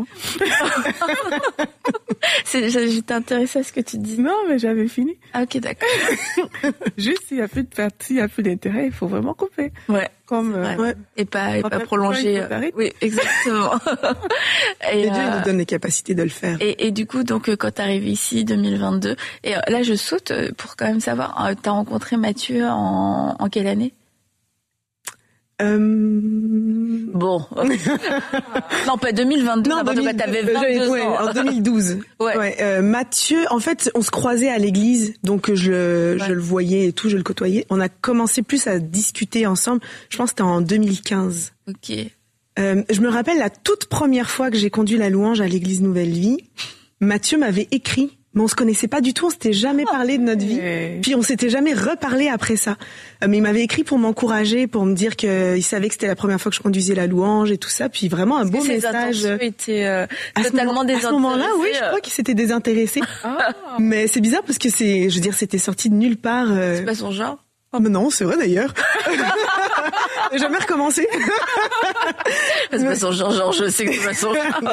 J'étais intéressée à ce que tu dis. Non, mais j'avais fini. Ah, ok, d'accord. Juste, s'il y a plus de perte, s'il y a plus d'intérêt, il faut vraiment couper. Ouais. Comme, Et pas prolonger. Oui, exactement. Et Dieu nous donne les capacités de le faire. Et du coup, donc, quand t'arrives ici, 2022, et là, je saute pour quand même savoir, t'as rencontré Mathieu en quelle année? Bon. Non, pas 2022. Non, t'avais 22 ans. En 2012. Mathieu, en fait, on se croisait à l'église, donc je le voyais et tout, je le côtoyais. On a commencé plus à discuter ensemble. Je pense que c'était en 2015. Ok. Je me rappelle la toute première fois que j'ai conduit la louange à l'église Nouvelle Vie. Mathieu m'avait écrit. Mais on se connaissait pas du tout, on s'était jamais parlé de notre vie. Puis on s'était jamais reparlé après ça. Mais il m'avait écrit pour m'encourager, pour me dire qu'il savait que c'était la première fois que je conduisais la louange et tout ça. Puis vraiment un beau message. Était totalement désintéressé. À ce moment-là, oui, je crois qu'il s'était désintéressé. Mais c'est bizarre parce que c'était sorti de nulle part. C'est pas son genre. Ah mais non, c'est vrai d'ailleurs. J'ai jamais recommencé. De toute façon, genre, je sais que de toute façon.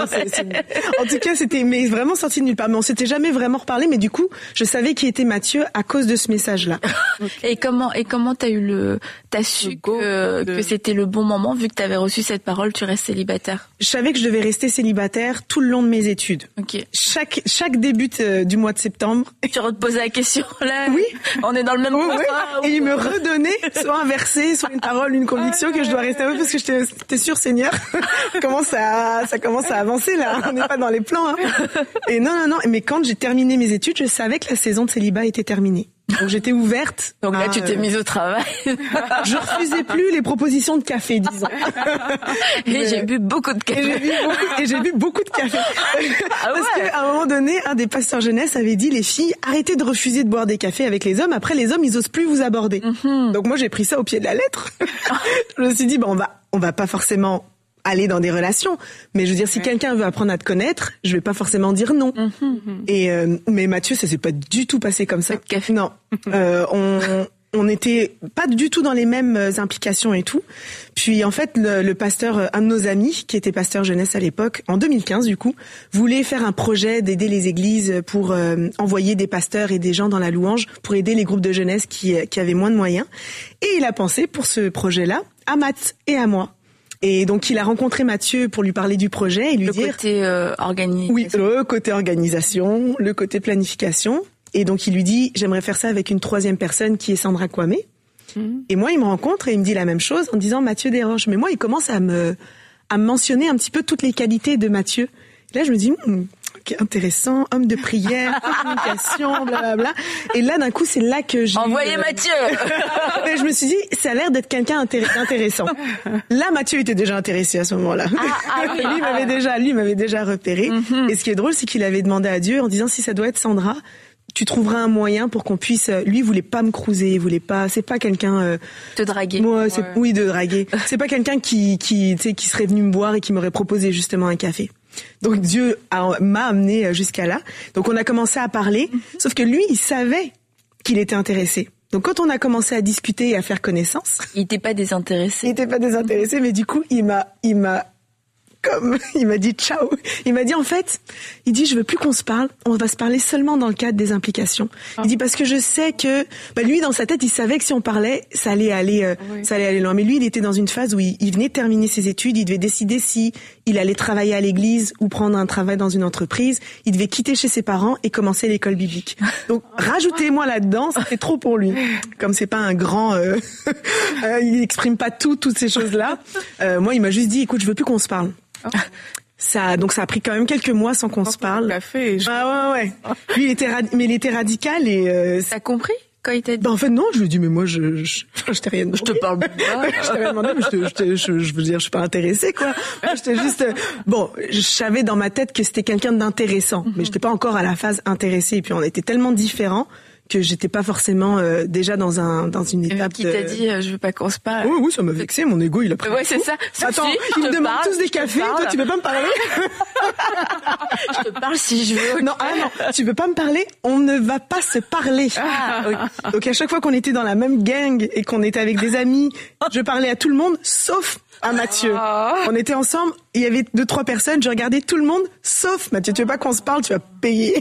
En tout cas, c'était mais vraiment sorti de nulle part. Mais on s'était jamais vraiment reparlé. Mais du coup, je savais qui était Mathieu à cause de ce message-là. Okay. Et comment t'as su que c'était le bon moment vu que t'avais reçu cette parole, tu restes célibataire? Je savais que je devais rester célibataire tout le long de mes études. Ok. Chaque début du mois de septembre. Tu te posais la question là. Oui. On est dans le même contrat. Oui. Et il me redonnait soit un verset, soit une parole, une conviction que je dois rester avec parce que j'étais sûre, Seigneur. ça commence à avancer là. On n'est pas dans les plans. Hein. Et non. Mais quand j'ai terminé mes études, je savais que la saison de célibat était terminée. Donc j'étais ouverte. Donc là, tu t'es mise au travail. Je refusais plus les propositions de café, disons. Et j'ai bu beaucoup de café. J'ai bu beaucoup de café. Parce qu'à un moment donné, un des pasteurs jeunesse avait dit, les filles, arrêtez de refuser de boire des cafés avec les hommes. Après, les hommes, ils osent plus vous aborder. Mm-hmm. Donc moi, j'ai pris ça au pied de la lettre. Je me suis dit, on va pas forcément aller dans des relations, mais je veux dire, si quelqu'un veut apprendre à te connaître, je vais pas forcément dire non. Et mais Mathieu, ça s'est pas du tout passé comme ça. Non, on n'était pas du tout dans les mêmes implications et tout. Puis en fait, le pasteur, un de nos amis, qui était pasteur jeunesse à l'époque, en 2015 du coup, voulait faire un projet d'aider les églises pour envoyer des pasteurs et des gens dans la louange pour aider les groupes de jeunesse qui avaient moins de moyens. Et il a pensé pour ce projet-là à Matt et à moi. Et donc, il a rencontré Mathieu pour lui parler du projet et lui dire... Le côté organisation. Oui, le côté organisation, le côté planification. Et donc, il lui dit, j'aimerais faire ça avec une troisième personne qui est Sandra Kwame. Et moi, il me rencontre et il me dit la même chose en disant Mathieu Desroches. Mais moi, il commence à me mentionner un petit peu toutes les qualités de Mathieu. Et là, je me dis... Okay, intéressant, homme de prière, communication, blablabla. Et là, d'un coup, c'est là que j'ai... Envoyez Mathieu. Et je me suis dit, ça a l'air d'être quelqu'un intéressant. Là, Mathieu était déjà intéressé à ce moment-là. Oui. Lui m'avait déjà repéré. Mm-hmm. Et ce qui est drôle, c'est qu'il avait demandé à Dieu en disant, si ça doit être Sandra, tu trouveras un moyen pour qu'on puisse... Lui, il voulait pas me cruiser, il voulait pas... C'est pas quelqu'un... Te draguer. Moi, oui, de draguer. C'est pas quelqu'un qui serait venu me boire et qui m'aurait proposé justement un café. Donc Dieu m'a amené jusqu'à là. Donc on a commencé à parler, sauf que lui, il savait qu'il était intéressé. Donc quand on a commencé à discuter et à faire connaissance... Il n'était pas désintéressé. Mais du coup, il m'a dit ciao. Il m'a dit en fait, il dit je veux plus qu'on se parle, on va se parler seulement dans le cadre des implications. Il dit parce que je sais que lui dans sa tête, il savait que si on parlait, ça allait aller loin. Mais lui, il était dans une phase où il venait de terminer ses études, il devait décider si il allait travailler à l'église ou prendre un travail dans une entreprise, il devait quitter chez ses parents et commencer l'école biblique. Donc rajoutez-moi là-dedans, c'était trop pour lui. Comme c'est pas un grand il exprime pas toutes ces choses-là. Moi, il m'a juste dit écoute, je veux plus qu'on se parle. Donc ça a pris quand même quelques mois sans qu'on se parle. Café, ouais. Lui, il était radical et... T'as compris quand il t'a dit? En fait, non, je lui ai dit, mais moi, je t'ai rien demandé. Je te parle pas. Je t'ai rien demandé, mais je veux dire, je suis pas intéressée, quoi. J'étais juste, je savais dans ma tête que c'était quelqu'un d'intéressant, mais j'étais pas encore à la phase intéressée. Et puis on était tellement différents que j'étais pas forcément déjà dans une étape. Qui t'a dit je veux pas qu'on se parle. Oui, ça m'a vexé, mon ego il a pris. Ouais, c'est ça. Attends, ils me demandent tous des cafés, toi tu veux pas me parler? Je te parle si je veux. Non, tu veux pas me parler? On ne va pas se parler. Oui. Donc à chaque fois qu'on était dans la même gang et qu'on était avec des amis, je parlais à tout le monde sauf à Mathieu. On était ensemble, il y avait 2-3 personnes, je regardais tout le monde sauf Mathieu. Tu veux pas qu'on se parle, tu vas payer.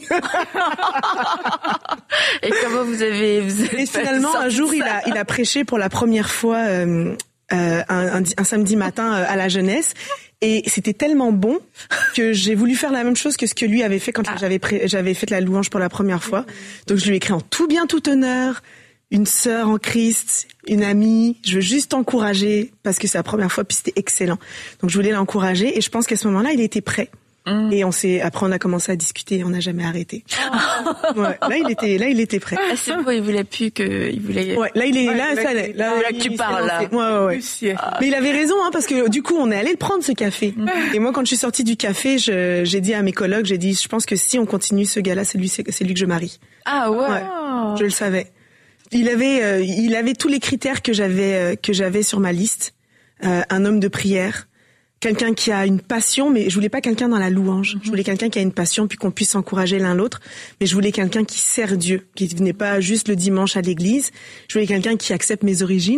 Et comment vous avez Et finalement, un jour, il a prêché pour la première fois un samedi matin à la jeunesse. Et c'était tellement bon que j'ai voulu faire la même chose que ce que lui avait fait quand j'avais fait la louange pour la première fois. Donc je lui ai écrit en tout bien, tout honneur, une sœur en Christ, une amie. Je veux juste t'encourager parce que c'est la première fois puis c'était excellent. Donc je voulais l'encourager et je pense qu'à ce moment-là, il était prêt. Et après on a commencé à discuter et on n'a jamais arrêté. Ouais, là il était prêt. Ah, c'est bon, il voulait Ouais, là il est là que tu parles là. Ouais. Mais il avait raison parce que du coup, on est allé le prendre ce café. Et moi quand je suis sortie du café, j'ai dit à mes colocs, je pense que si on continue ce gars-là, c'est lui que je marie. Ah ouais. Je le savais. Il avait tous les critères que j'avais sur ma liste. Un homme de prière. Quelqu'un qui a une passion, mais je voulais pas quelqu'un dans la louange. Je voulais quelqu'un qui a une passion, puis qu'on puisse s'encourager l'un l'autre. Mais je voulais quelqu'un qui sert Dieu, qui venait pas juste le dimanche à l'église. Je voulais quelqu'un qui accepte mes origines,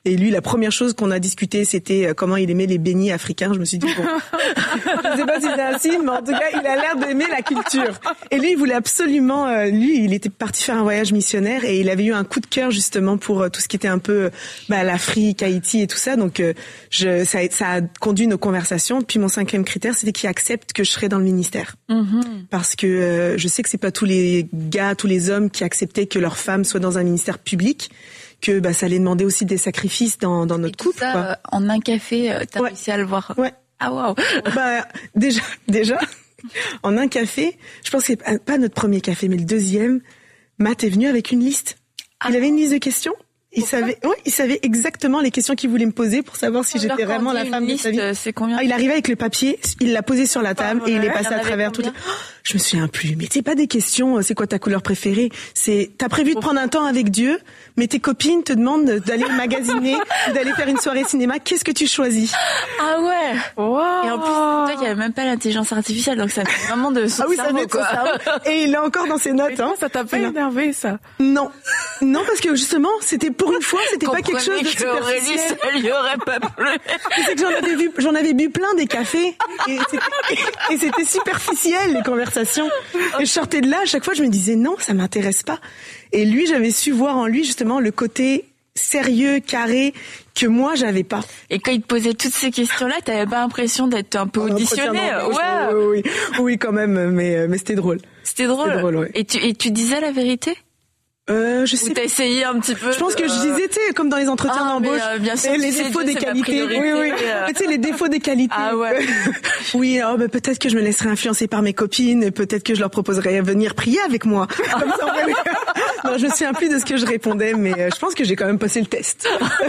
Et lui, la première chose qu'on a discuté, c'était comment il aimait les beignets africains. Je me suis dit, bon, je sais pas si c'est un signe, mais en tout cas, il a l'air d'aimer la culture. Et lui, il voulait absolument, il était parti faire un voyage missionnaire et il avait eu un coup de cœur justement pour tout ce qui était un peu l'Afrique, Haïti et tout ça. Donc, ça a conduit nos conversations. Puis mon 5e critère, c'était qu'il accepte que je serais dans le ministère. Parce que je sais que c'est pas tous les gars, tous les hommes qui acceptaient que leur femme soit dans un ministère public, que ça allait demander aussi des sacrifices dans notre couple. Ça, quoi. En un café, t'as réussi à le voir. Ouais. Ah waouh. Déjà, en un café, je pense que c'est pas notre premier café, mais le 2e, Matt est venu avec une liste. Il avait une liste de questions. Il savait exactement les questions qu'il voulait me poser pour savoir si j'étais vraiment la femme de sa vie. C'est combien? Il arrivait avec le papier, il l'a posé sur la table et il est passé à travers toutes les... Je me souviens plus. Mais c'est pas des questions, c'est quoi ta couleur préférée? T'as prévu de prendre un temps avec Dieu, mais tes copines te demandent d'aller magasiner, d'aller faire une soirée cinéma. Qu'est-ce que tu choisis? Ah ouais. Wow. Et en plus, toi, il y avait même pas l'intelligence artificielle, donc ça fait vraiment de son cerveau, quoi. Et il est encore dans ses notes, hein. Ça t'a pas énervé, ça? Non, parce que justement, c'était pour une fois, c'était pas quelque chose de superficiel. Aurélie, ça lui aurait pas plu. C'est que j'en avais bu plein des cafés et c'était superficiel les conversations. Et je sortais de là, à chaque fois je me disais non, ça m'intéresse pas. Et lui, j'avais su voir en lui justement le côté sérieux, carré que moi j'avais pas. Et quand il te posait toutes ces questions-là, t'avais pas l'impression d'être un peu auditionné? Oui, quand même, mais c'était drôle. C'était drôle. Ouais. Et tu disais la vérité? Je sais. Ou t'as essayé un petit peu. Je pense que je disais, tu sais, comme dans les entretiens d'embauche, bien sûr, les défauts des qualités. Oui. Tu sais, les défauts des qualités. Ah ouais. Oui, peut-être que je me laisserais influencer par mes copines, peut-être que je leur proposerais venir prier avec moi. Comme ça, non, je me souviens plus de ce que je répondais, mais je pense que j'ai quand même passé le test.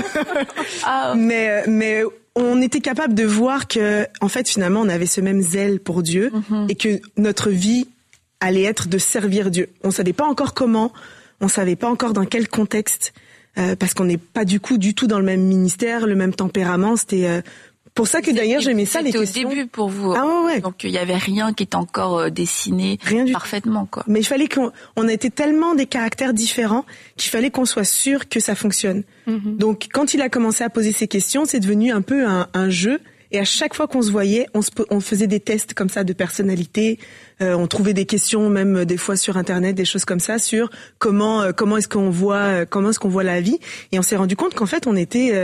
Mais on était capable de voir que, en fait, finalement, on avait ce même zèle pour Dieu et que notre vie allait être de servir Dieu. On savait pas encore comment. On savait pas encore dans quel contexte, parce qu'on n'est pas du tout dans le même ministère, le même tempérament. C'était pour ça que d'ailleurs j'aimais ça les questions. C'était au début pour vous. Ah ouais. Donc il y avait rien qui était encore dessiné parfaitement, quoi. Mais il fallait on était tellement des caractères différents qu'il fallait qu'on soit sûr que ça fonctionne. Donc quand il a commencé à poser ces questions, c'est devenu un peu un jeu. Et à chaque fois qu'on se voyait, on faisait des tests comme ça de personnalité. On trouvait des questions, même des fois sur Internet, des choses comme ça, sur comment est-ce qu'on voit la vie. Et on s'est rendu compte qu'en fait,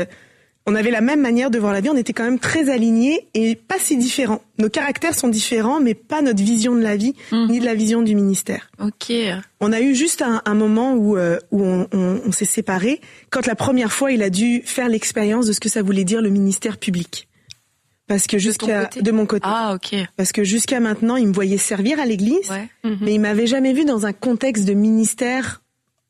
on avait la même manière de voir la vie. On était quand même très alignés et pas si différents. Nos caractères sont différents, mais pas notre vision de la vie, ni de la vision du ministère. Ok. On a eu juste un moment où on s'est séparés, quand la première fois, il a dû faire l'expérience de ce que ça voulait dire le ministère public. Parce que de mon côté. Ah, ok. Parce que jusqu'à maintenant, il me voyait servir à l'église, mais il m'avait jamais vu dans un contexte de ministère,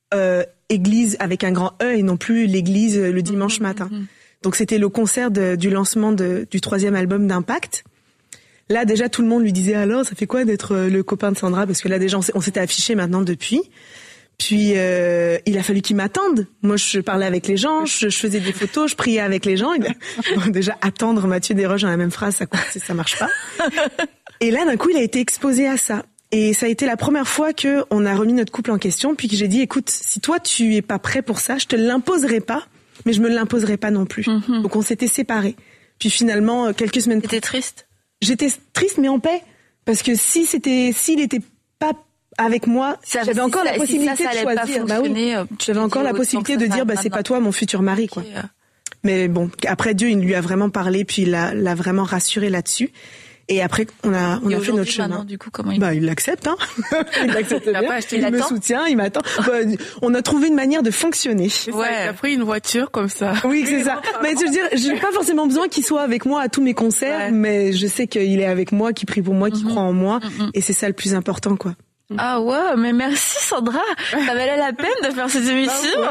église avec un grand E et non plus l'église le dimanche matin. Donc c'était le concert du lancement du 3e album d'Impact. Là, déjà, tout le monde lui disait, alors, ça fait quoi d'être le copain de Sandra? Parce que là, déjà, on s'était affiché maintenant depuis. Puis, il a fallu qu'ils m'attendent. Moi, je parlais avec les gens, je faisais des photos, je priais avec les gens. Bon, déjà, attendre Mathieu Desroches dans la même phrase, ça marche pas. Et là, d'un coup, il a été exposé à ça. Et ça a été la première fois que on a remis notre couple en question, puis que j'ai dit, écoute, si toi, tu es pas prêt pour ça, je te l'imposerai pas, mais je me l'imposerai pas non plus. Donc, on s'était séparés. Puis finalement, quelques semaines... T'étais triste? J'étais triste, mais en paix. Parce que s'il était pas avec moi, j'avais encore la possibilité de choisir. J'avais encore la possibilité de dire, c'est pas toi mon futur mari, quoi. Mais bon, après Dieu, il lui a vraiment parlé, puis il l'a vraiment rassuré là-dessus. Et après, on a fait notre chemin. Du coup, comment il l'accepte, hein. Il l'accepte bien. Il me soutient, il m'attend. On a trouvé une manière de fonctionner. Ouais. T'as pris une voiture comme ça. Oui, c'est ça. Mais je veux dire, j'ai pas forcément besoin qu'il soit avec moi à tous mes concerts, mais je sais qu'il est avec moi, qu'il prie pour moi, qu'il croit en moi. Et c'est ça le plus important, quoi. Ah ouais, mais merci Sandra. Ça valait la peine de faire cette émission.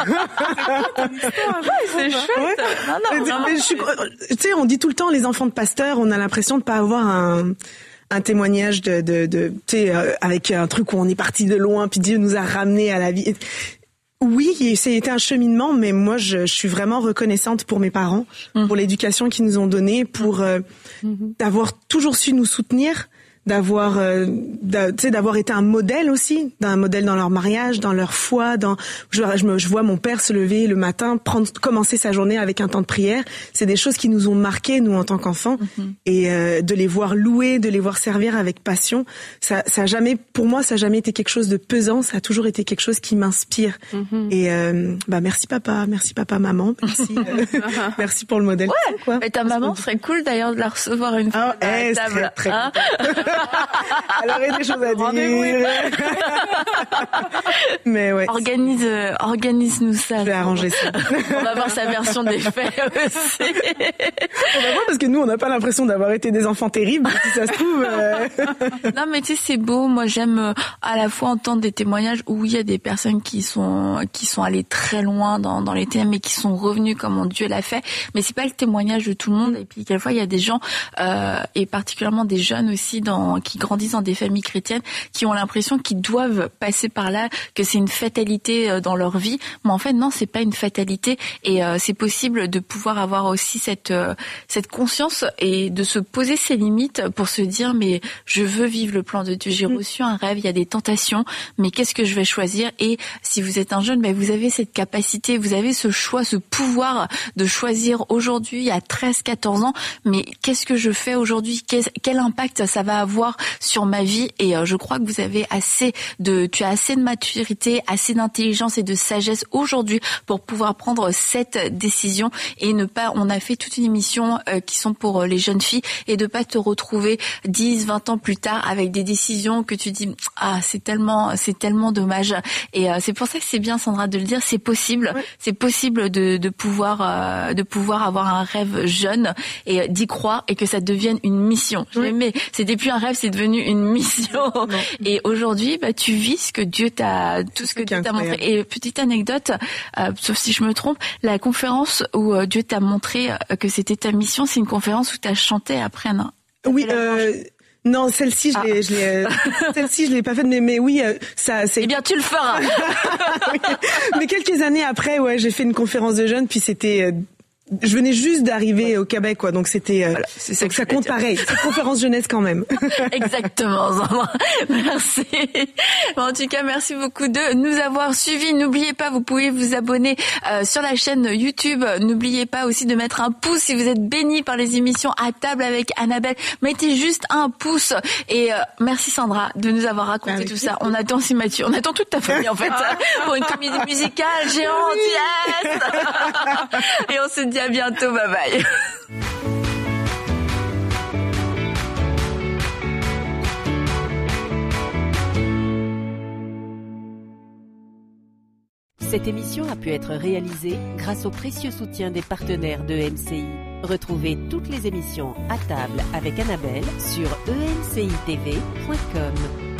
C'est chouette. Tu sais, on dit tout le temps, les enfants de pasteurs, on a l'impression de pas avoir un témoignage tu sais, avec un truc où on est parti de loin, puis Dieu nous a ramenés à la vie. Oui, c'était un cheminement, mais moi, je suis vraiment reconnaissante pour mes parents, pour l'éducation qu'ils nous ont donnée, pour d'avoir toujours su nous soutenir, d'avoir été un modèle aussi, d'un modèle dans leur mariage, dans leur foi, je vois mon père se lever le matin, commencer sa journée avec un temps de prière. C'est des choses qui nous ont marqués, nous, en tant qu'enfants. Et de les voir louer, de les voir servir avec passion, ça a jamais été quelque chose de pesant, ça a toujours été quelque chose qui m'inspire. Et merci papa, maman, merci pour le modèle. Ouais, quoi. Mais ta maman serait cool d'ailleurs de la recevoir une fois à la table. Très elle aurait des choses à dire. Mais ouais. Organise-nous ça. Je vais arranger ça. On va voir sa version des faits aussi. On va voir parce que nous, on n'a pas l'impression d'avoir été des enfants terribles, si ça se trouve. Non, mais tu sais, c'est beau. Moi, j'aime à la fois entendre des témoignages où il y a des personnes qui sont allées très loin dans les thèmes et qui sont revenues comme Dieu l'a fait. Mais c'est pas le témoignage de tout le monde. Et puis, quelquefois, il y a des gens, et particulièrement des jeunes aussi, qui grandissent dans des familles chrétiennes, qui ont l'impression qu'ils doivent passer par là, que c'est une fatalité dans leur vie. Mais en fait, non, c'est pas une fatalité. Et c'est possible de pouvoir avoir aussi cette conscience et de se poser ses limites pour se dire, mais je veux vivre le plan de Dieu. J'ai reçu un rêve, il y a des tentations, mais qu'est-ce que je vais choisir? Et si vous êtes un jeune, vous avez cette capacité, vous avez ce choix, ce pouvoir de choisir aujourd'hui, à 13, 14 ans, mais qu'est-ce que je fais aujourd'hui? Quel impact ça va avoir sur ma vie? Et je crois que tu as assez de maturité, assez d'intelligence et de sagesse aujourd'hui pour pouvoir prendre cette décision et on a fait toute une émission qui sont pour les jeunes filles et de pas te retrouver 10, 20 ans plus tard avec des décisions que tu dis, c'est tellement dommage. Et c'est pour ça que c'est bien, Sandra, de le dire, c'est possible. Ouais. C'est possible de pouvoir avoir un rêve jeune et d'y croire et que ça devienne une mission. Mais c'était plus un rêve, c'est devenu une mission. Non. Et aujourd'hui, tu vis ce que Dieu t'a montré. Et petite anecdote, sauf si je me trompe, la conférence où Dieu t'a montré que c'était ta mission, c'est une conférence où t'as chanté après, non? Oui, non, celle-ci, celle-ci, je l'ai pas faite, mais oui, ça, c'est. Eh bien, tu le feras. Oui. Mais quelques années après, j'ai fait une conférence de jeunes, puis c'était. Je venais juste d'arriver au Québec, quoi. Donc c'était, voilà, donc ça compte pareil. C'est conférence jeunesse quand même. Exactement. Merci. En tout cas, merci beaucoup de nous avoir suivis. N'oubliez pas, vous pouvez vous abonner sur la chaîne YouTube. N'oubliez pas aussi de mettre un pouce si vous êtes bénis par les émissions À table avec Annabelle. Mettez juste un pouce. Et merci Sandra de nous avoir raconté tout ça. On attend si Mathieu, on attend toute ta famille en fait pour une comédie musicale géante. Yes. Et on se dit à bientôt, bye bye. Cette émission a pu être réalisée grâce au précieux soutien des partenaires de MCI. Retrouvez toutes les émissions À table avec Annabelle sur emcitv.com.